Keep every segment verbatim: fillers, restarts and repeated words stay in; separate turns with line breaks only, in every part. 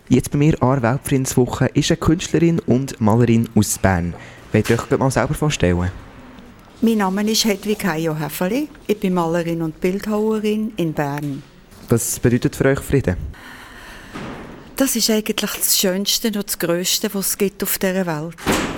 Jetzt bei mir an der Weltfriedenswoche ist eine Künstlerin und Malerin aus Bern. Wollt ihr euch mal selber vorstellen?
Mein Name ist Hedwig Heio-Häferli. Ich bin Malerin und Bildhauerin in Bern.
Was bedeutet für euch Frieden?
Das ist eigentlich das Schönste und das Grösste, was es gibt auf dieser Welt.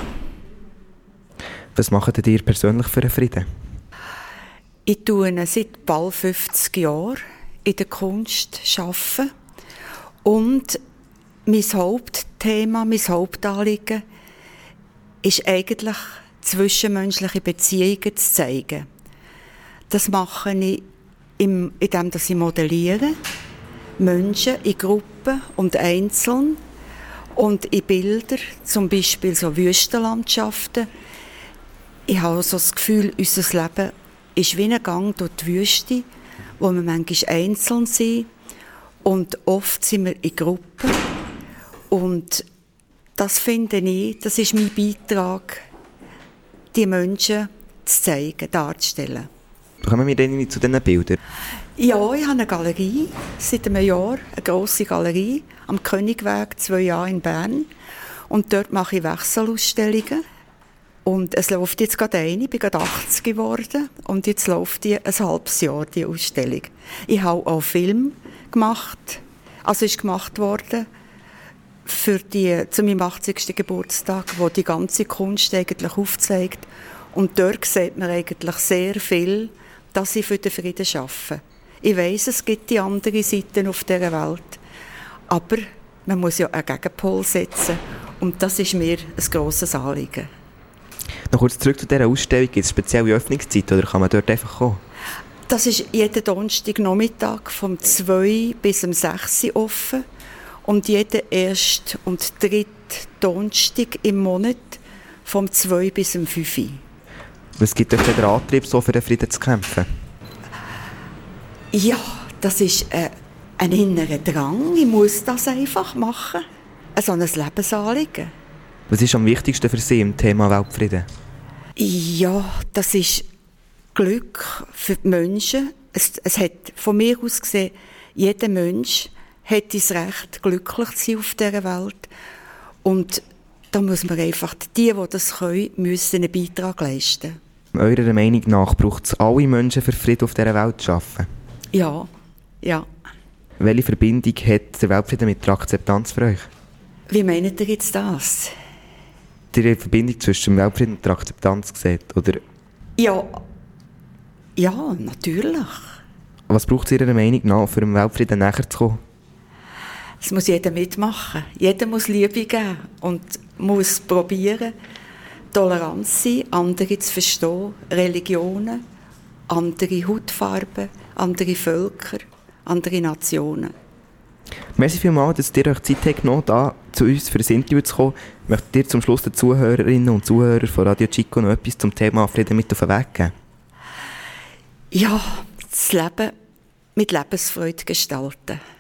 Was macht ihr persönlich für einen Frieden?
Ich tue seit bald fünfzig Jahren in der Kunst arbeiten. Und mein Hauptthema, mein Hauptanliegen ist eigentlich, zwischenmenschliche Beziehungen zu zeigen. Das mache ich, indem ich modelliere, Menschen in Gruppen und einzeln und in Bilder, zum Beispiel so Wüstenlandschaften. Ich habe also das Gefühl, unser Leben ist wie ein Gang durch die Wüste, wo wir manchmal einzeln sind und oft sind wir in Gruppen. Und das finde ich, das ist mein Beitrag, die Menschen zu zeigen, darzustellen.
Kommen wir dann zu diesen Bildern?
Ja, ich habe eine Galerie, seit einem Jahr, eine grosse Galerie, am Königweg, zwei Jahre in Bern. Und dort mache ich Wechselausstellungen. Und es läuft jetzt gerade eine, ich bin gerade achtzig geworden. Und jetzt läuft die ein halbes Jahr, die Ausstellung. Ich habe auch Film gemacht, also ist gemacht worden, für die, zu meinem achtzigsten Geburtstag, wo die ganze Kunst eigentlich aufzeigt. Und dort sieht man eigentlich sehr viel, dass ich für den Frieden arbeite. Ich weiss, es gibt die andere Seiten auf dieser Welt, aber man muss ja einen Gegenpol setzen. Und das ist mir ein grosses Anliegen.
Noch kurz zurück zu dieser Ausstellung. Gibt es spezielle Öffnungszeiten oder kann man dort einfach kommen?
Das ist jeden Donnerstagnachmittag vom zwei bis um sechs Uhr offen. Und jeden ersten und dritten Donnerstag im Monat vom zwei bis um fünf Uhr.
Was gibt euch den Antrieb, so für den Frieden zu kämpfen?
Ja, das ist äh, ein innerer Drang. Ich muss das einfach machen. So ein Lebensanliegen.
Was ist am wichtigsten für Sie im Thema Weltfrieden?
Ja, das ist Glück für die Menschen. Es, es hat von mir aus gesehen, jeder Mensch hat das Recht, glücklich zu sein auf dieser Welt. Und da muss man einfach, die, die das können, müssen einen Beitrag leisten.
Eurer Meinung nach braucht es alle Menschen, für Frieden auf dieser Welt zu arbeiten?
Ja, ja.
Welche Verbindung hat der Weltfrieden mit der Akzeptanz für euch?
Wie meint ihr jetzt das?
Die Verbindung zwischen dem Weltfrieden und der Akzeptanz seht, oder?
Ja, ja, natürlich.
Was braucht es Ihrer Meinung nach, für den Weltfrieden näher zu kommen?
Es muss jeder mitmachen. Jeder muss Liebe geben und muss probieren, tolerant zu sein, andere zu verstehen, Religionen, andere Hautfarben, andere Völker, andere Nationen.
Merci vielmals, dass ihr euch Zeit habt genommen, hier zu uns für ein Interview zu kommen. Möchtet ihr zum Schluss den Zuhörerinnen und Zuhörern von Radio Chico noch etwas zum Thema Frieden mit auf den Weg geben?
Ja, das Leben mit Lebensfreude gestalten.